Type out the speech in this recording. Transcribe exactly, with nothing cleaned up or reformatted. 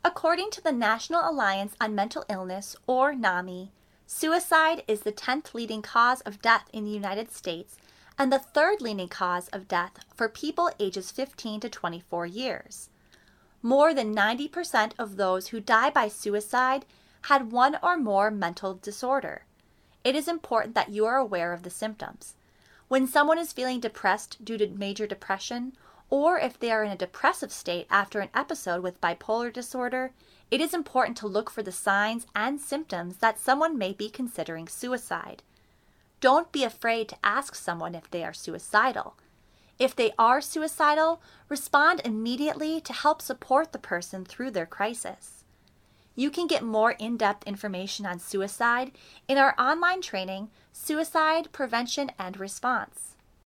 According to the National Alliance on Mental Illness, or NAMI, suicide is the tenth leading cause of death in the United States and the third leading cause of death for people ages fifteen to twenty-four years. More than ninety percent of those who die by suicide had one or more mental disorder. It is important that you are aware of the symptoms. When someone is feeling depressed due to major depression, or if they are in a depressive state after an episode with bipolar disorder, it is important to look for the signs and symptoms that someone may be considering suicide. Don't be afraid to ask someone if they are suicidal. If they are suicidal, respond immediately to help support the person through their crisis. You can get more in-depth information on suicide in our online training, Suicide Prevention and Response.